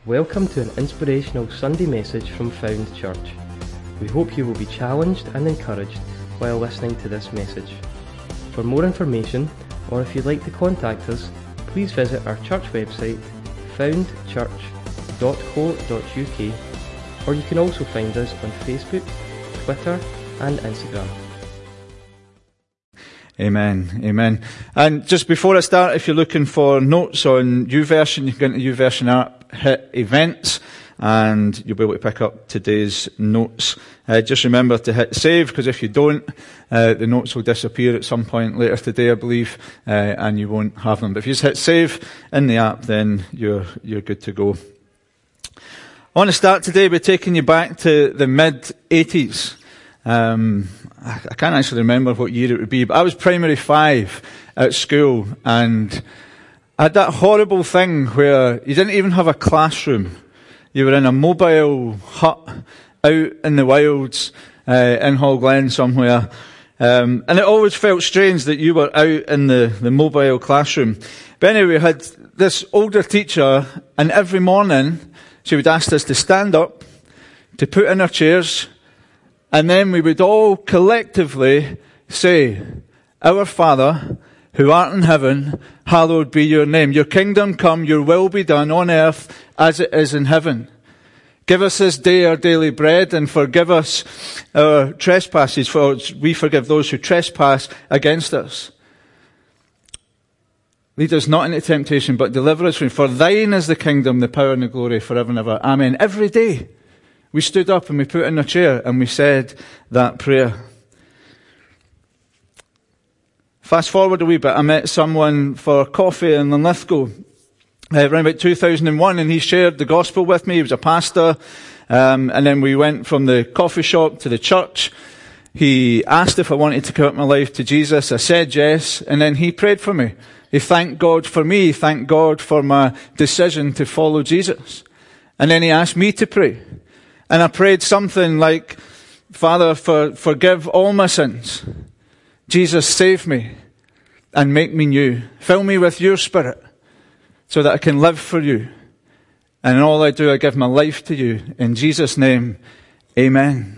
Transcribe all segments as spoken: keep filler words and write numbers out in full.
Welcome to an inspirational Sunday message from Found Church. We hope you will be challenged and encouraged while listening to this message. For more information, or if you'd like to contact us, please visit our church website, found church dot co dot u k, or you can also find us on Facebook, Twitter and Instagram. Amen, amen. And just before I start, if you're looking for notes on YouVersion, you can go into YouVersion app, hit events, and you'll be able to pick up today's notes. Uh, just remember to hit save, because if you don't, uh, the notes will disappear at some point later today, I believe, uh, and you won't have them. But if you just hit save in the app, then you're you're good to go. I want to start today by taking you back to the mid eighties. Um, I, I can't actually remember what year it would be, but I was primary five at school, and I had that horrible thing where you didn't even have a classroom. You were in a mobile hut out in the wilds, uh, in Hall Glen somewhere. Um, and it always felt strange that you were out in the, the mobile classroom. But anyway, we had this older teacher, and every morning she would ask us to stand up, to put in our chairs, and then we would all collectively say, "Our Father, who art in heaven, hallowed be your name. Your kingdom come, your will be done on earth as it is in heaven. Give us this day our daily bread, and forgive us our trespasses, for we forgive those who trespass against us. Lead us not into temptation, but deliver us from evil. For thine is the kingdom, the power and the glory forever and ever. Amen." Every day we stood up and we put in a chair and we said that prayer. Fast forward a wee bit, I met someone for coffee in Linlithgow uh, around about two thousand one, and he shared the gospel with me. He was a pastor, um, and then we went from the coffee shop to the church. He asked if I wanted to commit my life to Jesus. I said yes, and then he prayed for me. He thanked God for me. He thanked God for my decision to follow Jesus. And then he asked me to pray. And I prayed something like, "Father, for, forgive all my sins. Jesus, save me and make me new. Fill me with your Spirit so that I can live for you. And in all I do, I give my life to you. In Jesus' name, amen."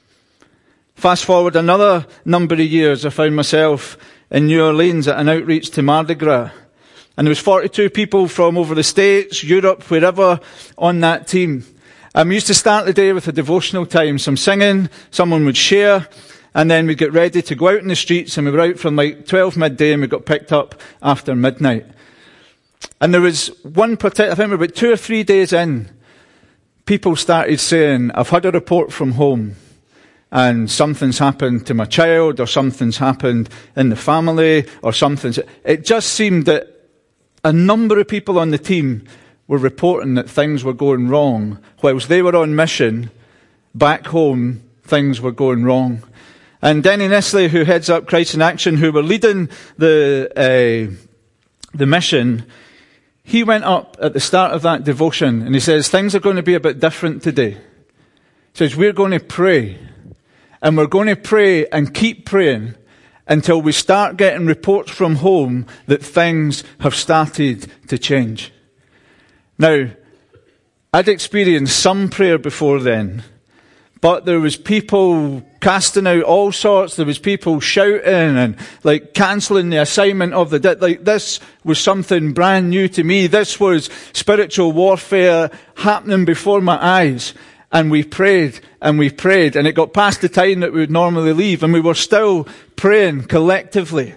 Fast forward another number of years, I found myself in New Orleans at an outreach to Mardi Gras. And there was forty-two people from over the States, Europe, wherever on that team. Um, we used to start the day with a devotional time, some singing, someone would share, and then we'd get ready to go out in the streets, and we were out from like twelve midday, and we got picked up after midnight. And there was one particular, I think we were about two or three days in, people started saying, "I've had a report from home, and something's happened to my child, or something's happened in the family, or something's..." It just seemed that a number of people on the team were reporting that things were going wrong. Whilst they were on mission, back home, things were going wrong. And Denny Nestle, who heads up Christ in Action, who were leading the uh, the mission, he went up at the start of that devotion and he says, "Things are going to be a bit different today." He says, "We're going to pray. And we're going to pray and keep praying until we start getting reports from home that things have started to change." Now, I'd experienced some prayer before then, but there was people casting out all sorts. There was people shouting and like cancelling the assignment of the day. Like this was something brand new to me. This was spiritual warfare happening before my eyes. And we prayed and we prayed, and it got past the time that we would normally leave, and we were still praying collectively.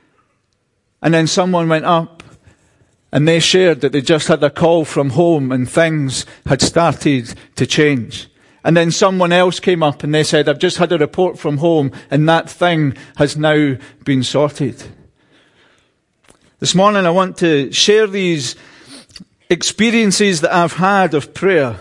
And then someone went up and they shared that they just had a call from home and things had started to change. And then someone else came up and they said, "I've just had a report from home and that thing has now been sorted." This morning I want to share these experiences that I've had of prayer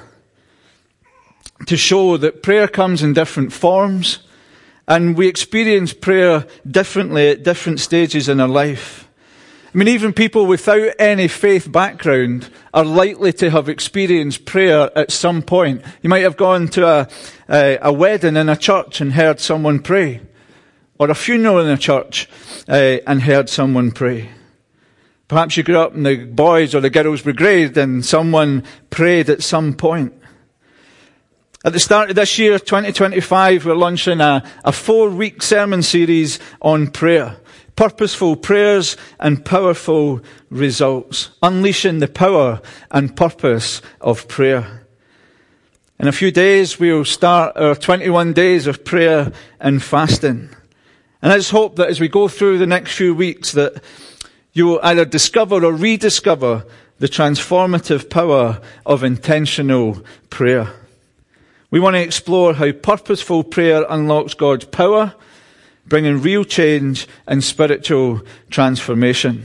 to show that prayer comes in different forms, and we experience prayer differently at different stages in our life. I mean, even people without any faith background are likely to have experienced prayer at some point. You might have gone to a, a, a wedding in a church and heard someone pray, or a funeral in a church uh, and heard someone pray. Perhaps you grew up in the boys' or the girls' brigade and someone prayed at some point. At the start of this year, twenty twenty-five, we're launching a, a four-week sermon series on prayer. Purposeful prayers and powerful results. Unleashing the power and purpose of prayer. In a few days, we'll start our twenty-one days of prayer and fasting. And I just hope that as we go through the next few weeks that you will either discover or rediscover the transformative power of intentional prayer. We want to explore how purposeful prayer unlocks God's power, bringing real change and spiritual transformation.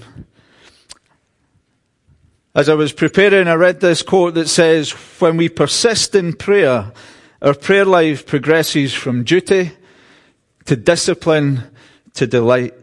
As I was preparing, I read this quote that says, when we persist in prayer, our prayer life progresses from duty to discipline to delight.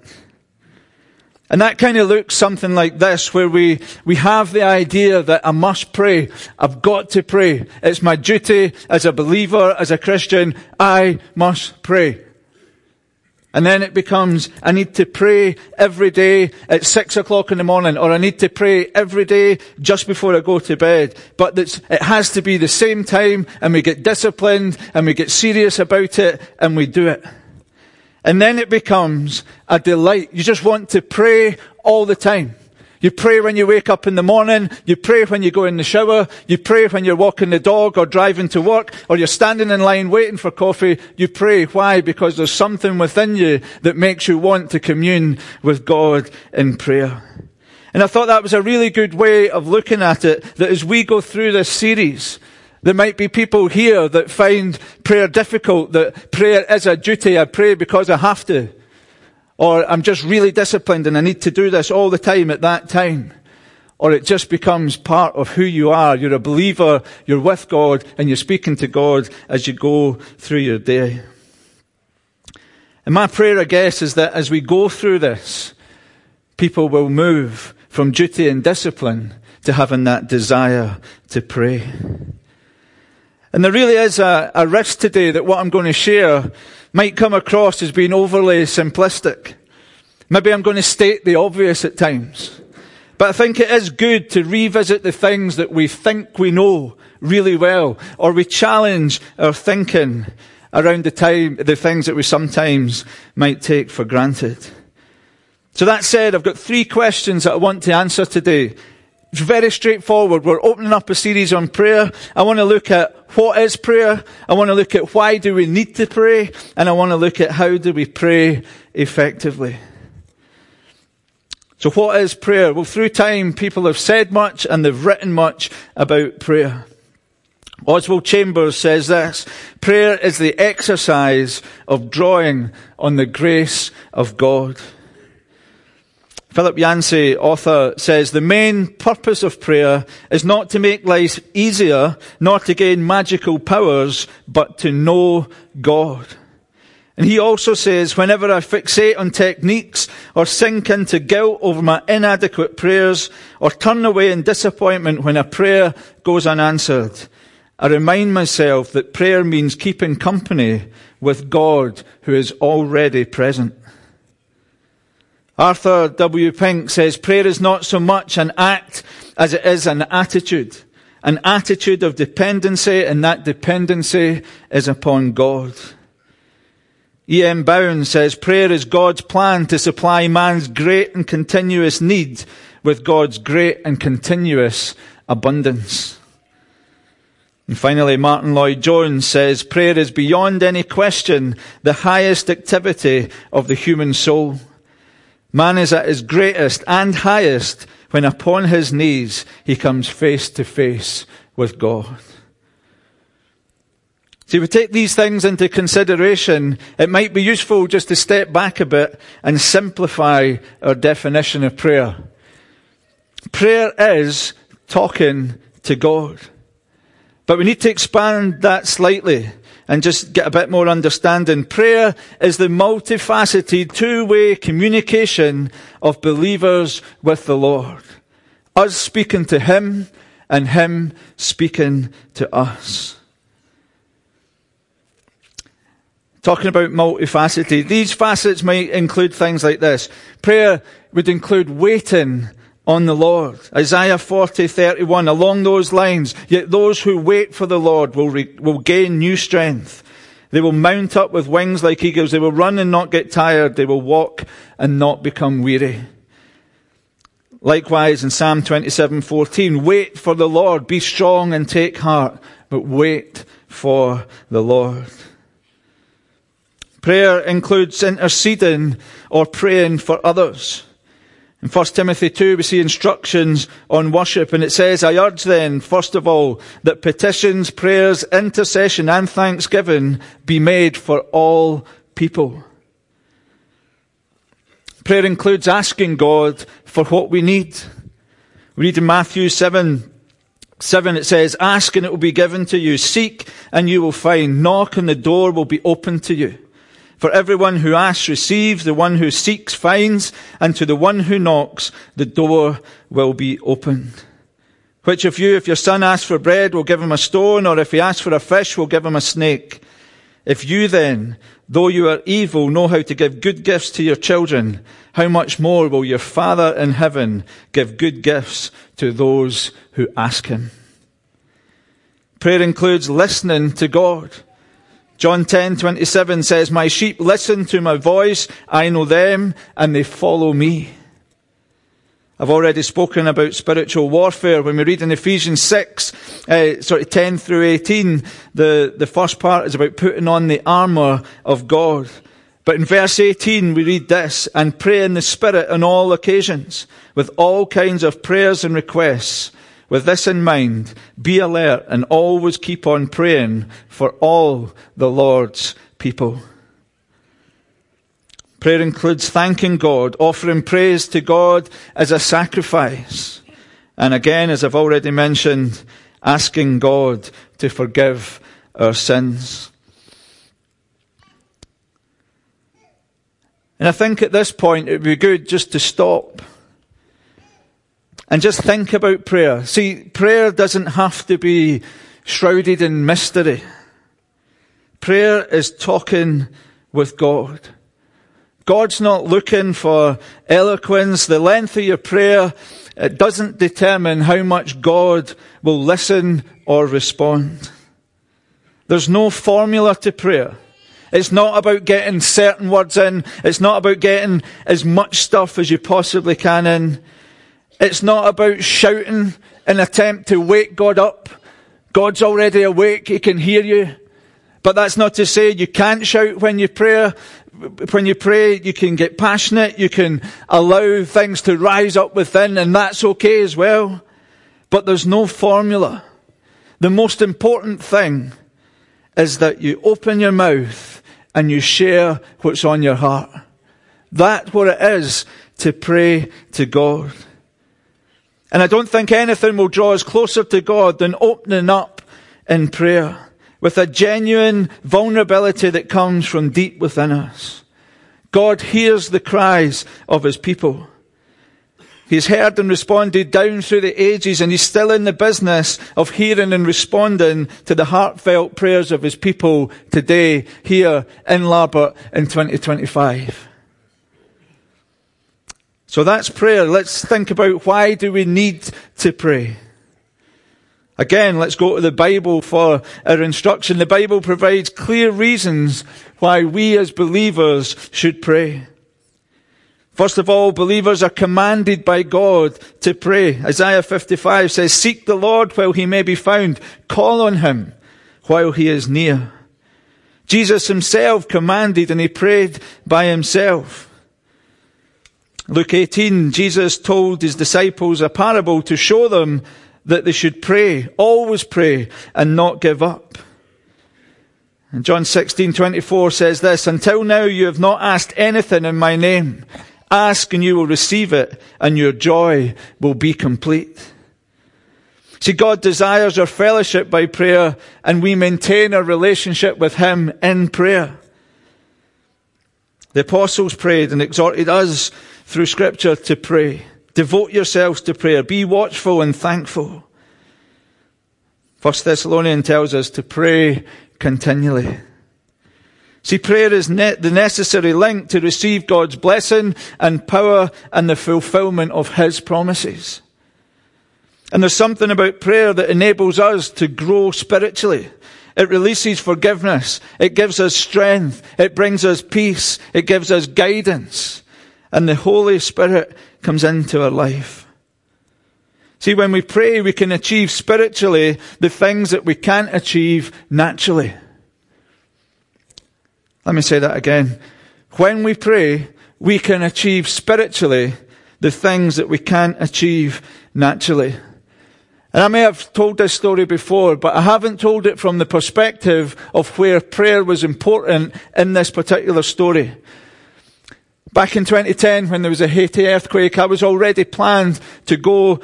And that kind of looks something like this, where we, we have the idea that I must pray. I've got to pray. It's my duty as a believer, as a Christian. I must pray. And then it becomes, I need to pray every day at six o'clock in the morning, or I need to pray every day just before I go to bed. But it's, it has to be the same time, and we get disciplined, and we get serious about it, and we do it. And then it becomes a delight. You just want to pray all the time. You pray when you wake up in the morning. You pray when you go in the shower. You pray when you're walking the dog or driving to work, or you're standing in line waiting for coffee. You pray. Why? Because there's something within you that makes you want to commune with God in prayer. And I thought that was a really good way of looking at it, that as we go through this series, there might be people here that find prayer difficult, that prayer is a duty. I pray because I have to. Or I'm just really disciplined and I need to do this all the time at that time. Or it just becomes part of who you are. You're a believer, you're with God, and you're speaking to God as you go through your day. And my prayer, I guess, is that as we go through this, people will move from duty and discipline to having that desire to pray. And there really is a, a risk today that what I'm going to share might come across as being overly simplistic. Maybe I'm going to state the obvious at times. But I think it is good to revisit the things that we think we know really well, or we challenge our thinking around the time, the things that we sometimes might take for granted. So that said, I've got three questions that I want to answer today. It's very straightforward. We're opening up a series on prayer. I want to look at what is prayer. I want to look at why do we need to pray. And I want to look at how do we pray effectively. So what is prayer? Well, through time, people have said much and they've written much about prayer. Oswald Chambers says this: prayer is the exercise of drawing on the grace of God. Philip Yancey, author, says, the main purpose of prayer is not to make life easier, nor to gain magical powers, but to know God. And he also says, whenever I fixate on techniques or sink into guilt over my inadequate prayers or turn away in disappointment when a prayer goes unanswered, I remind myself that prayer means keeping company with God who is already present. Arthur W. Pink says, prayer is not so much an act as it is an attitude. An attitude of dependency, and that dependency is upon God. E M Bowen says, prayer is God's plan to supply man's great and continuous need with God's great and continuous abundance. And finally, Martin Lloyd-Jones says, prayer is beyond any question the highest activity of the human soul. Man is at his greatest and highest when upon his knees he comes face to face with God. See, if we take these things into consideration, it might be useful just to step back a bit and simplify our definition of prayer. Prayer is talking to God. But we need to expand that slightly and just get a bit more understanding. Prayer is the multifaceted two-way communication of believers with the Lord. Us speaking to Him and Him speaking to us. Talking about multifaceted, these facets might include things like this. Prayer would include waiting on the Lord. Isaiah forty thirty-one, along those lines. Yet those who wait for the Lord will, re- will gain new strength. They will mount up with wings like eagles. They will run and not get tired. They will walk and not become weary. Likewise in Psalm twenty-seven fourteen, wait for the Lord. Be strong and take heart, but wait for the Lord. Prayer includes interceding or praying for others. In First Timothy two, we see instructions on worship, and it says, I urge then, first of all, that petitions, prayers, intercession, and thanksgiving be made for all people. Prayer includes asking God for what we need. We read in Matthew seven, seven, it says, ask and it will be given to you. Seek and you will find. Knock and the door will be opened to you. For everyone who asks receives, the one who seeks finds, and to the one who knocks, the door will be opened. Which of you, if your son asks for bread, will give him a stone, or if he asks for a fish, will give him a snake? If you then, though you are evil, know how to give good gifts to your children, how much more will your Father in heaven give good gifts to those who ask him? Prayer includes listening to God. John ten twenty-seven says, my sheep listen to my voice, I know them, and they follow me. I've already spoken about spiritual warfare. When we read in Ephesians six, uh, sorry, ten through eighteen, the, the first part is about putting on the armour of God. But in verse eighteen, we read this, and pray in the Spirit on all occasions, with all kinds of prayers and requests. With this in mind, be alert and always keep on praying for all the Lord's people. Prayer includes thanking God, offering praise to God as a sacrifice. And again, as I've already mentioned, asking God to forgive our sins. And I think at this point it would be good just to stop and just think about prayer. See, prayer doesn't have to be shrouded in mystery. Prayer is talking with God. God's not looking for eloquence. The length of your prayer, it doesn't determine how much God will listen or respond. There's no formula to prayer. It's not about getting certain words in. It's not about getting as much stuff as you possibly can in. It's not about shouting in an attempt to wake God up. God's already awake. He can hear you. But that's not to say you can't shout when you pray. When you pray, you can get passionate. You can allow things to rise up within, and that's okay as well. But there's no formula. The most important thing is that you open your mouth and you share what's on your heart. That's what it is to pray to God. And I don't think anything will draw us closer to God than opening up in prayer with a genuine vulnerability that comes from deep within us. God hears the cries of his people. He's heard and responded down through the ages, and he's still in the business of hearing and responding to the heartfelt prayers of his people today here in Larbert in twenty twenty-five. So that's prayer. Let's think about, why do we need to pray? Again, let's go to the Bible for our instruction. The Bible provides clear reasons why we as believers should pray. First of all, believers are commanded by God to pray. Isaiah fifty-five says, seek the Lord while he may be found. Call on him while he is near. Jesus himself commanded, and he prayed by himself. Luke eighteen, Jesus told his disciples a parable to show them that they should pray, always pray, and not give up. And John sixteen twenty-four says this, until now you have not asked anything in my name. Ask and you will receive it, and your joy will be complete. See, God desires our fellowship by prayer, and we maintain our relationship with him in prayer. The apostles prayed and exhorted us through Scripture to pray. Devote yourselves to prayer. Be watchful and thankful. First Thessalonians tells us to pray continually. See, prayer is ne- the necessary link to receive God's blessing and power and the fulfillment of His promises. And there's something about prayer that enables us to grow spiritually. It releases forgiveness. It gives us strength. It brings us peace. It gives us guidance. And the Holy Spirit comes into our life. See, when we pray, we can achieve spiritually the things that we can't achieve naturally. Let me say that again. When we pray, we can achieve spiritually the things that we can't achieve naturally. And I may have told this story before, but I haven't told it from the perspective of where prayer was important in this particular story. Back in twenty ten, when there was a Haiti earthquake, I was already planned to go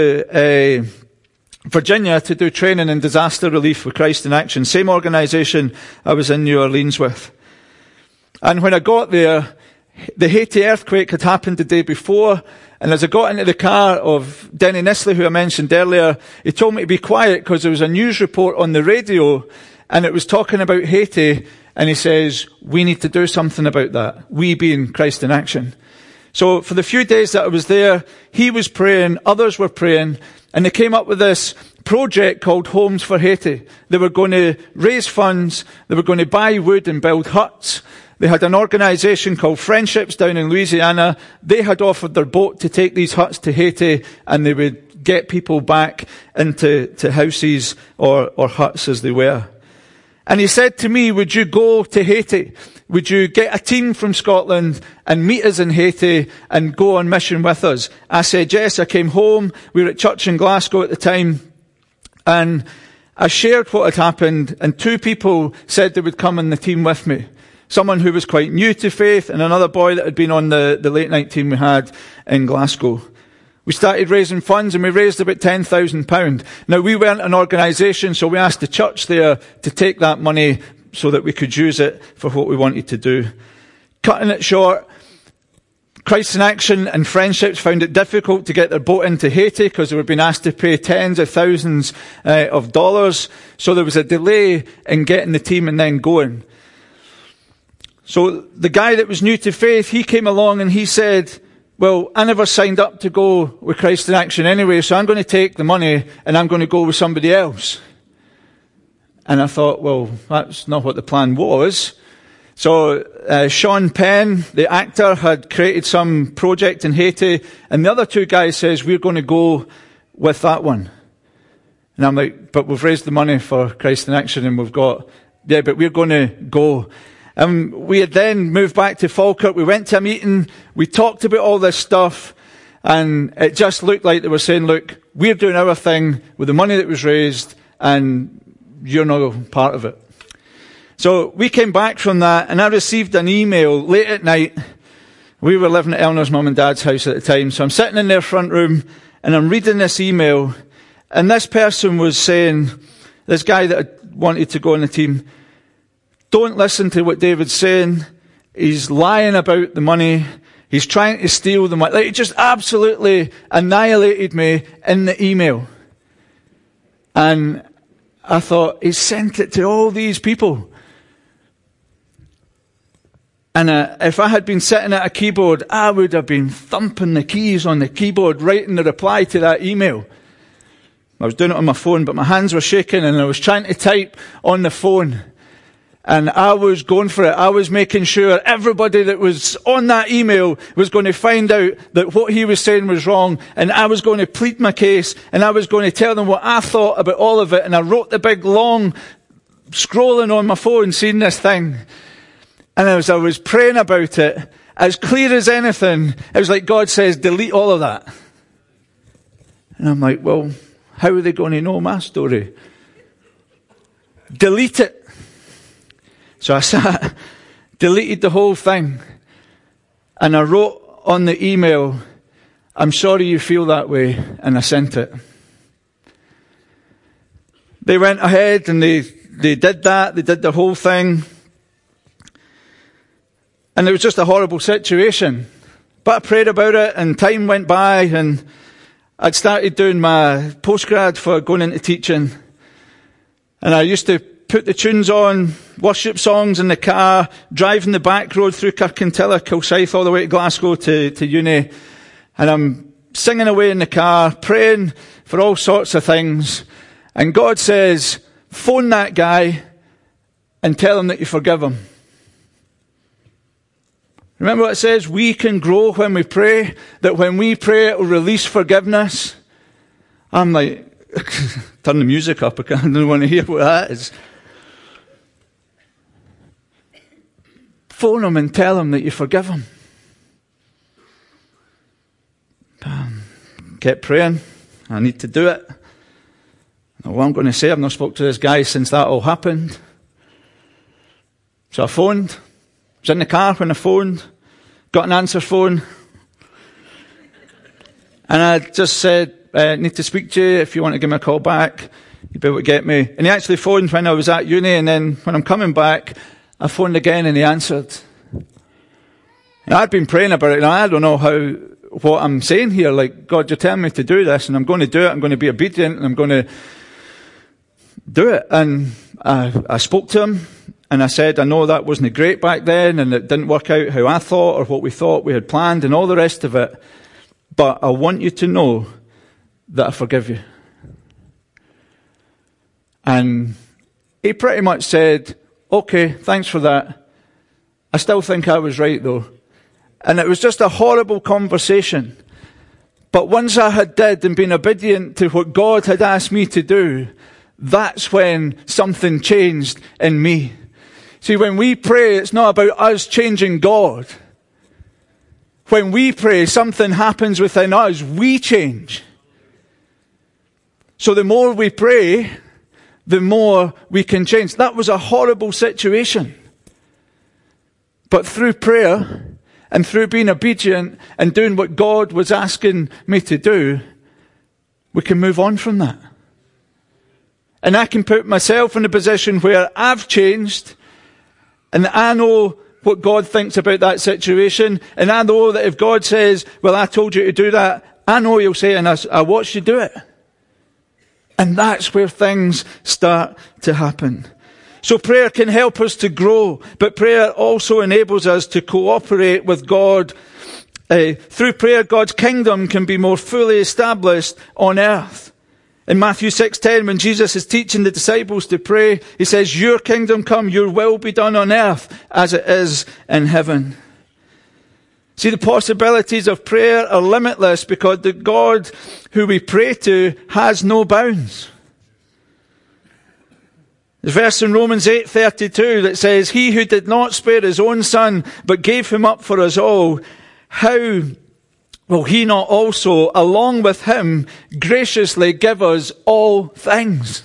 to uh, Virginia to do training in disaster relief with Christ in Action. Same organisation I was in New Orleans with. And when I got there, the Haiti earthquake had happened the day before. And as I got into the car of Denny Nisley, who I mentioned earlier, he told me to be quiet because there was a news report on the radio and it was talking about Haiti. And he says, we need to do something about that. We being Christ in Action. So for the few days that I was there, he was praying, others were praying, and they came up with this project called Homes for Haiti. They were going to raise funds, they were going to buy wood and build huts. They had an organisation called Friendships down in Louisiana. They had offered their boat to take these huts to Haiti, and they would get people back into to houses or, or huts as they were. And he said to me, would you go to Haiti? Would you get a team from Scotland and meet us in Haiti and go on mission with us? I said, yes. I came home. We were at church in Glasgow at the time. And I shared what had happened. And two people said they would come on the team with me. Someone who was quite new to faith and another boy that had been on the, the late night team we had in Glasgow. We started raising funds and we raised about ten thousand pounds. Now we weren't an organisation, so we asked the church there to take that money so that we could use it for what we wanted to do. Cutting it short, Christ in Action and Friendships found it difficult to get their boat into Haiti because they were being asked to pay tens of thousands uh, of dollars. So there was a delay in getting the team and then going. So the guy that was new to faith, he came along and he said, well, I never signed up to go with Christ in Action anyway, so I'm going to take the money and I'm going to go with somebody else. And I thought, well, that's not what the plan was. So uh, Sean Penn, the actor, had created some project in Haiti, and the other two guys says, we're going to go with that one. And I'm like, but we've raised the money for Christ in Action and we've got, yeah, but we're going to go. Um, we had then moved back to Falkirk. We went to a meeting. We talked about all this stuff. And it just looked like they were saying, look, we're doing our thing with the money that was raised and you're not part of it. So we came back from that and I received an email late at night. We were living at Eleanor's mum and dad's house at the time. So I'm sitting in their front room and I'm reading this email. And this person was saying, this guy that wanted to go on the team, don't listen to what David's saying. He's lying about the money. He's trying to steal the money. Like, he just absolutely annihilated me in the email. And I thought, he sent it to all these people. And uh, if I had been sitting at a keyboard, I would have been thumping the keys on the keyboard, writing the reply to that email. I was doing it on my phone, but my hands were shaking and I was trying to type on the phone. And I was going for it. I was making sure everybody that was on that email was going to find out that what he was saying was wrong. And I was going to plead my case. And I was going to tell them what I thought about all of it. And I wrote the big long scrolling on my phone, seeing this thing. And as I was praying about it, as clear as anything, it was like God says, delete all of that. And I'm like, well, how are they going to know my story? Delete it. So I sat, deleted the whole thing, and I wrote on the email, I'm sorry you feel that way, and I sent it. They went ahead and they, they did that, they did the whole thing, and it was just a horrible situation. But I prayed about it, and time went by, and I'd started doing my postgrad for going into teaching, and I used to put the tunes on, worship songs in the car, driving the back road through Kirkintilloch, Kilsyth, all the way to Glasgow to, to uni. And I'm singing away in the car, praying for all sorts of things. And God says, phone that guy and tell him that you forgive him. Remember what it says? We can grow when we pray. That when we pray, it will release forgiveness. I'm like, turn the music up. I don't want to hear what that is. Phone him and tell him that you forgive him. Um, kept praying. I need to do it. Now, what I'm going to say, I've not spoken to this guy since that all happened. So I phoned. I was in the car when I phoned. Got an answer phone. And I just said, I need to speak to you. If you want to give me a call back, you'll be able to get me. And he actually phoned when I was at uni. And then when I'm coming back, I phoned again and he answered. And I'd been praying about it. And I don't know how, what I'm saying here. Like, God, you're telling me to do this. And I'm going to do it. I'm going to be obedient. And I'm going to do it. And I, I spoke to him. And I said, I know that wasn't great back then, and it didn't work out how I thought or what we thought we had planned and all the rest of it. But I want you to know that I forgive you. And he pretty much said, okay, thanks for that. I still think I was right though. And it was just a horrible conversation. But once I had did and been obedient to what God had asked me to do, that's when something changed in me. See, when we pray, it's not about us changing God. When we pray, something happens within us. We change. So the more we pray, the more we can change. That was a horrible situation. But through prayer and through being obedient and doing what God was asking me to do, we can move on from that. And I can put myself in a position where I've changed. And I know what God thinks about that situation. And I know that if God says, well, I told you to do that, I know he'll say, and I, I watched you do it. And that's where things start to happen. So prayer can help us to grow, but prayer also enables us to cooperate with God. Uh, through prayer, God's kingdom can be more fully established on earth. In Matthew six ten, when Jesus is teaching the disciples to pray, he says, your kingdom come, your will be done on earth as it is in heaven. See, the possibilities of prayer are limitless because the God who we pray to has no bounds. There's a verse in Romans eight thirty-two that says, he who did not spare his own son, but gave him up for us all, how will he not also, along with him, graciously give us all things?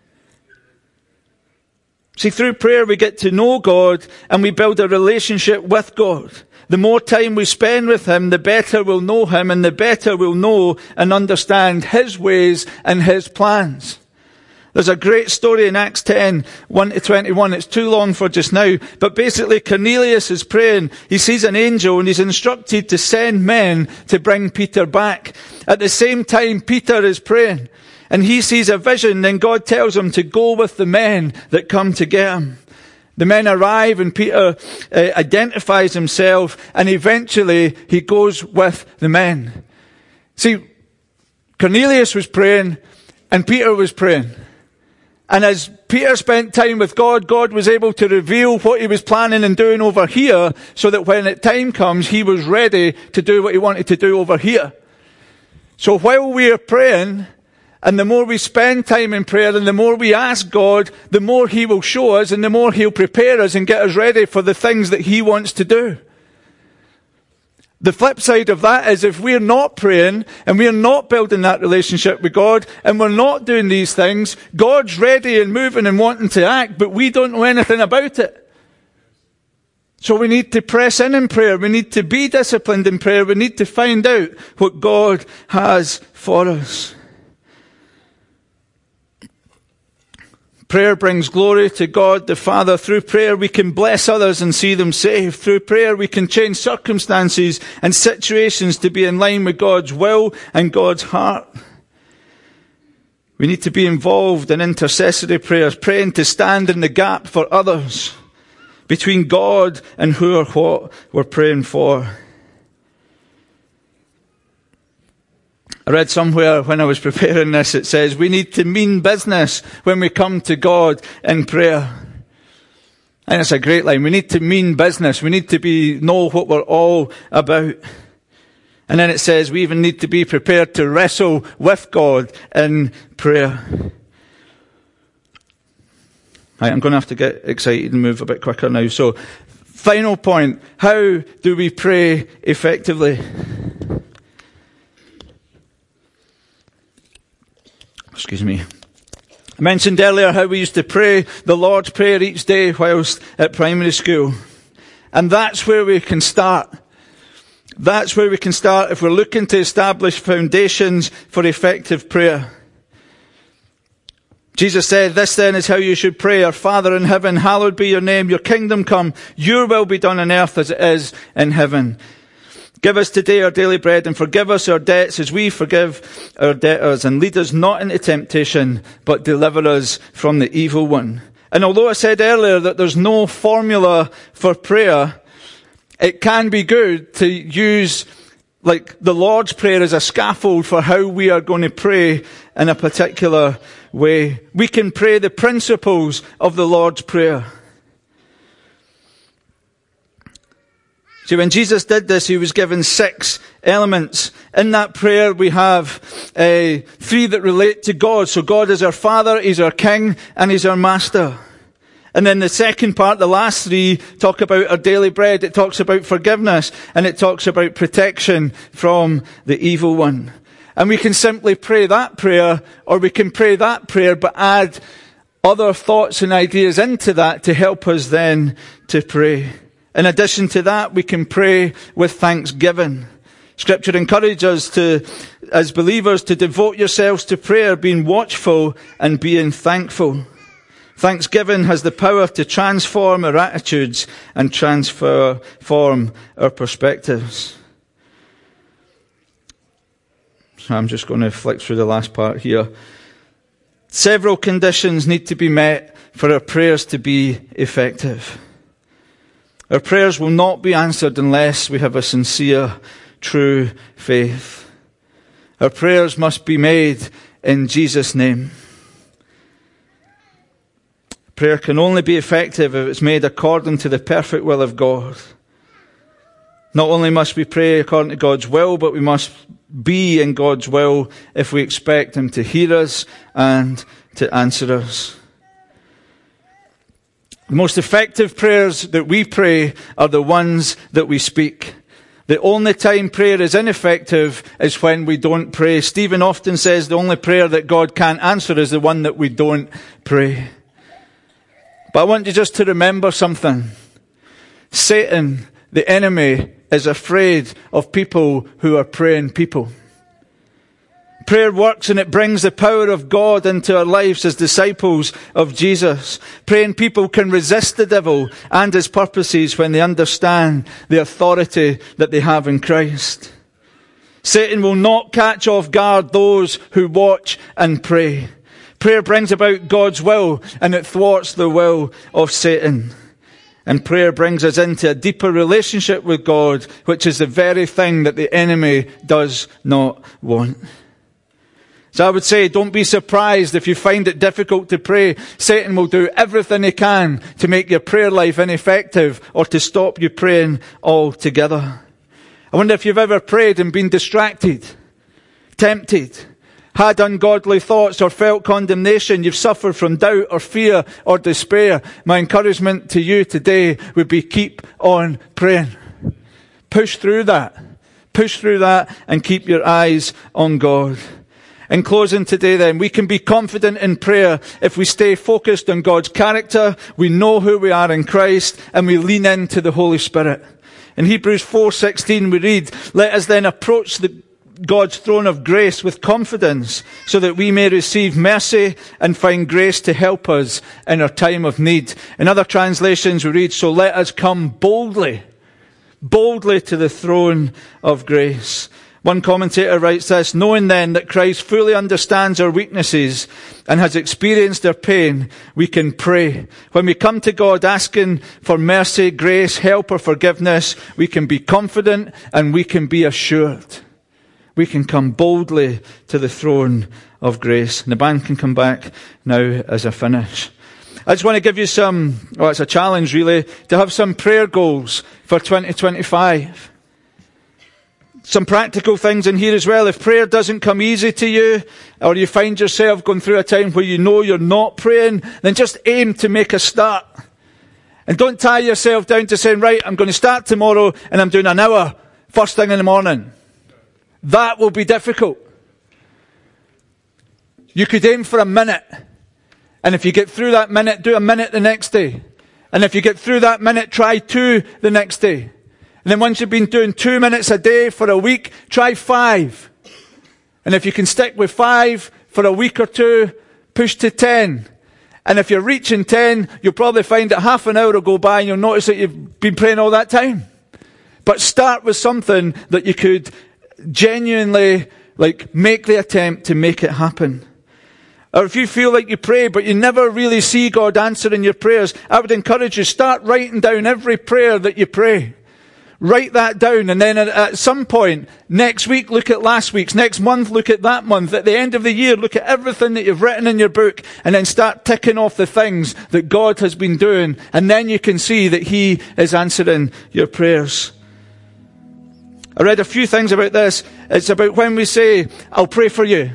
See, through prayer we get to know God and we build a relationship with God. The more time we spend with him, the better we'll know him and the better we'll know and understand his ways and his plans. There's a great story in Acts ten, one to twenty-one. It's too long for just now. But basically Cornelius is praying. He sees an angel and he's instructed to send men to bring Peter back. At the same time, Peter is praying. And he sees a vision. Then God tells him to go with the men that come to get him. The men arrive and Peter uh, identifies himself. And eventually he goes with the men. See, Cornelius was praying and Peter was praying. And as Peter spent time with God, God was able to reveal what he was planning and doing over here so that when it time comes, he was ready to do what he wanted to do over here. So while we are praying, and the more we spend time in prayer and the more we ask God, the more he will show us and the more he'll prepare us and get us ready for the things that he wants to do. The flip side of that is if we're not praying and we're not building that relationship with God and we're not doing these things, God's ready and moving and wanting to act, but we don't know anything about it. So we need to press in in prayer. We need to be disciplined in prayer. We need to find out what God has for us. Prayer brings glory to God the Father. Through prayer we can bless others and see them saved. Through prayer we can change circumstances and situations to be in line with God's will and God's heart. We need to be involved in intercessory prayers, praying to stand in the gap for others, between God and who or what we're praying for. I read somewhere when I was preparing this, it says we need to mean business when we come to God in prayer. And it's a great line. We need to mean business. We need to be know what we're all about. And then it says we even need to be prepared to wrestle with God in prayer. Right, I'm going to have to get excited and move a bit quicker now. So, final point. How do we pray effectively? Excuse me. I mentioned earlier how we used to pray the Lord's Prayer each day whilst at primary school. And that's where we can start. That's where we can start if we're looking to establish foundations for effective prayer. Jesus said, "This then is how you should pray. Our Father in heaven, hallowed be your name. Your kingdom come. Your will be done on earth as it is in heaven. Give us today our daily bread and forgive us our debts as we forgive our debtors. And lead us not into temptation, but deliver us from the evil one." And although I said earlier that there's no formula for prayer, it can be good to use like the Lord's Prayer as a scaffold for how we are going to pray in a particular way. We can pray the principles of the Lord's Prayer. See, when Jesus did this, he was given six elements. In that prayer, we have uh, three that relate to God. So God is our Father, He's our King, and He's our Master. And then the second part, the last three, talk about our daily bread. It talks about forgiveness, and it talks about protection from the evil one. And we can simply pray that prayer, or we can pray that prayer, but add other thoughts and ideas into that to help us then to pray. In addition to that, we can pray with thanksgiving. Scripture encourages us to, as believers, to devote yourselves to prayer, being watchful and being thankful. Thanksgiving has the power to transform our attitudes and transform our perspectives. So I'm just going to flick through the last part here. Several conditions need to be met for our prayers to be effective. Our prayers will not be answered unless we have a sincere, true faith. Our prayers must be made in Jesus' name. Prayer can only be effective if it's made according to the perfect will of God. Not only must we pray according to God's will, but we must be in God's will if we expect Him to hear us and to answer us. The most effective prayers that we pray are the ones that we speak. The only time prayer is ineffective is when we don't pray. Stephen often says the only prayer that God can't answer is the one that we don't pray. But I want you just to remember something. Satan, the enemy, is afraid of people who are praying people. Prayer works and it brings the power of God into our lives as disciples of Jesus. Praying people can resist the devil and his purposes when they understand the authority that they have in Christ. Satan will not catch off guard those who watch and pray. Prayer brings about God's will and it thwarts the will of Satan. And prayer brings us into a deeper relationship with God, which is the very thing that the enemy does not want. So I would say, don't be surprised if you find it difficult to pray. Satan will do everything he can to make your prayer life ineffective or to stop you praying altogether. I wonder if you've ever prayed and been distracted, tempted, had ungodly thoughts or felt condemnation. You've suffered from doubt or fear or despair. My encouragement to you today would be keep on praying. Push through that. Push through that and keep your eyes on God. In closing today then, we can be confident in prayer if we stay focused on God's character, we know who we are in Christ, and we lean into the Holy Spirit. In Hebrews four sixteen we read, "Let us then approach the God's throne of grace with confidence so that we may receive mercy and find grace to help us in our time of need." In other translations we read, "So let us come boldly, boldly to the throne of grace." One commentator writes this: knowing then that Christ fully understands our weaknesses and has experienced their pain, we can pray. When we come to God asking for mercy, grace, help or forgiveness, we can be confident and we can be assured. We can come boldly to the throne of grace. And the band can come back now as I finish. I just want to give you some, well, it's a challenge really, to have some prayer goals for twenty twenty-five. Some practical things in here as well. If prayer doesn't come easy to you, or you find yourself going through a time where you know you're not praying, then just aim to make a start. And don't tie yourself down to saying, right, I'm going to start tomorrow and I'm doing an hour first thing in the morning. That will be difficult. You could aim for a minute. And if you get through that minute, do a minute the next day. And if you get through that minute, try two the next day. And then once you've been doing two minutes a day for a week, try five. And if you can stick with five for a week or two, push to ten. And if you're reaching ten, you'll probably find that half an hour will go by and you'll notice that you've been praying all that time. But start with something that you could genuinely, like, make the attempt to make it happen. Or if you feel like you pray, but you never really see God answering your prayers, I would encourage you, start writing down every prayer that you pray. Write that down, and then at some point, next week, look at last week's. Next month, look at that month. At the end of the year, look at everything that you've written in your book, and then start ticking off the things that God has been doing, and then you can see that He is answering your prayers. I read a few things about this. It's about when we say, I'll pray for you.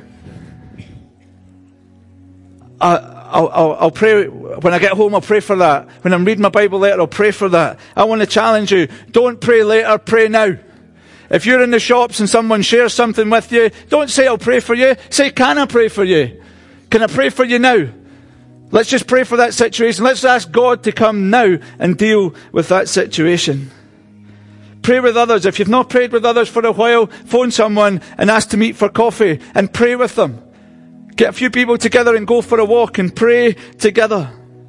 I, I'll, I'll, I'll pray, when I get home, I'll pray for that. When I'm reading my Bible later, I'll pray for that. I want to challenge you. Don't pray later, pray now. If you're in the shops and someone shares something with you, don't say, I'll pray for you. Say, can I pray for you? Can I pray for you now? Let's just pray for that situation. Let's ask God to come now and deal with that situation. Pray with others. If you've not prayed with others for a while, phone someone and ask to meet for coffee and pray with them. Get a few people together and go for a walk and pray together.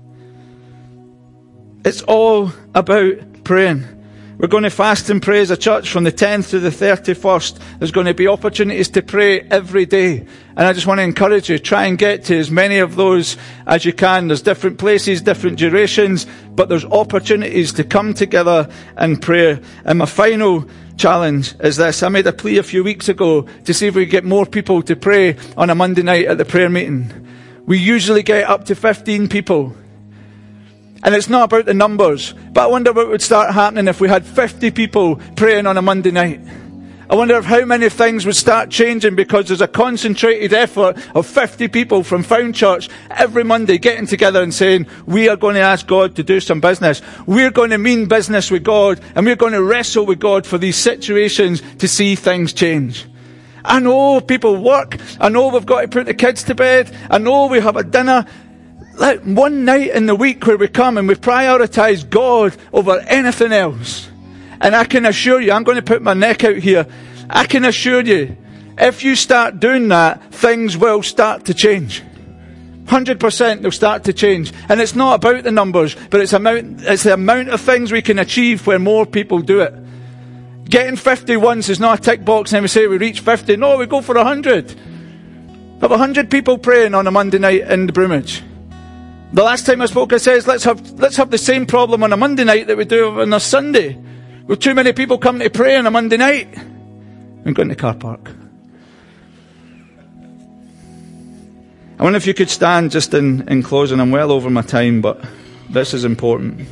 It's all about praying. We're going to fast and pray as a church from the tenth to the thirty-first. There's going to be opportunities to pray every day. And I just want to encourage you, try and get to as many of those as you can. There's different places, different durations, but there's opportunities to come together and pray. And my final challenge is this. I made a plea a few weeks ago to see if we could get more people to pray on a Monday night at the prayer meeting. We usually get up to fifteen people. And it's not about the numbers, but I wonder what would start happening if we had fifty people praying on a Monday night. I wonder if how many things would start changing because there's a concentrated effort of fifty people from Found Church every Monday getting together and saying, we are going to ask God to do some business. We're going to mean business with God, and we're going to wrestle with God for these situations to see things change. I know people work. I know we've got to put the kids to bed. I know we have a dinner. Like one night in the week where we come and we prioritise God over anything else. And I can assure you, I'm going to put my neck out here. I can assure you, if you start doing that, things will start to change. one hundred percent they'll start to change. And it's not about the numbers, but it's, amount, it's the amount of things we can achieve where more people do it. Getting fifty once is not a tick box and we say we reach fifty. No, we go for one hundred. Have one hundred people praying on a Monday night in the Broomage. The last time I spoke, I says, let's have, let's have the same problem on a Monday night that we do on a Sunday. With too many people coming to pray on a Monday night. I'm going to the car park. I wonder if you could stand just in, in closing. I'm well over my time, but this is important.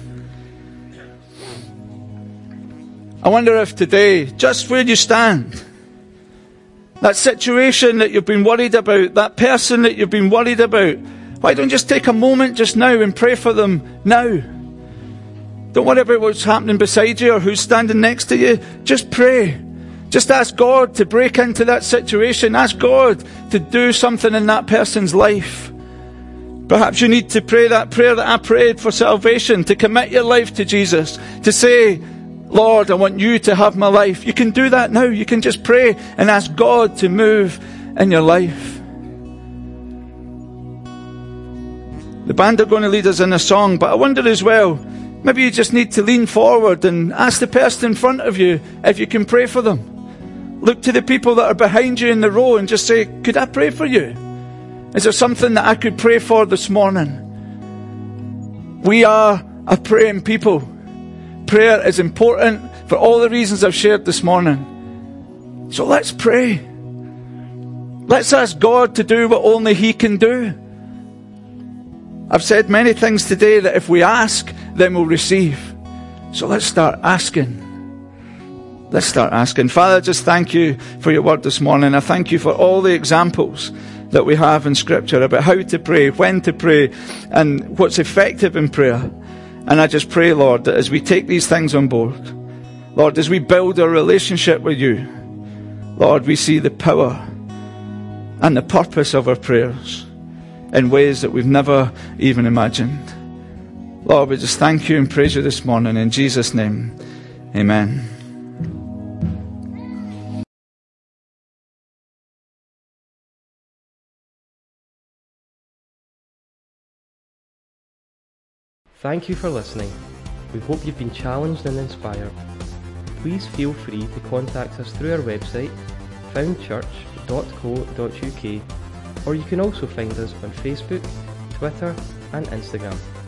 I wonder if today, just where you stand, that situation that you've been worried about, that person that you've been worried about, why don't you just take a moment just now and pray for them now? Don't worry about what's happening beside you or who's standing next to you. Just pray. Just ask God to break into that situation. Ask God to do something in that person's life. Perhaps you need to pray that prayer that I prayed for salvation, to commit your life to Jesus, to say, Lord, I want you to have my life. You can do that now. You can just pray and ask God to move in your life. The band are going to lead us in a song, but I wonder as well, maybe you just need to lean forward and ask the person in front of you if you can pray for them. Look to the people that are behind you in the row and just say, could I pray for you? Is there something that I could pray for this morning? We are a praying people. Prayer is important for all the reasons I've shared this morning. So let's pray. Let's ask God to do what only He can do. I've said many things today that if we ask, then we'll receive. So let's start asking. Let's start asking. Father, just thank you for your word this morning. I thank you for all the examples that we have in Scripture about how to pray, when to pray, and what's effective in prayer. And I just pray, Lord, that as we take these things on board, Lord, as we build our relationship with you, Lord, we see the power and the purpose of our prayers in ways that we've never even imagined. Lord, we just thank you and praise you this morning. In Jesus' name, amen. Thank you for listening. We hope you've been challenged and inspired. Please feel free to contact us through our website, found church dot co dot uk, or you can also find us on Facebook, Twitter and Instagram.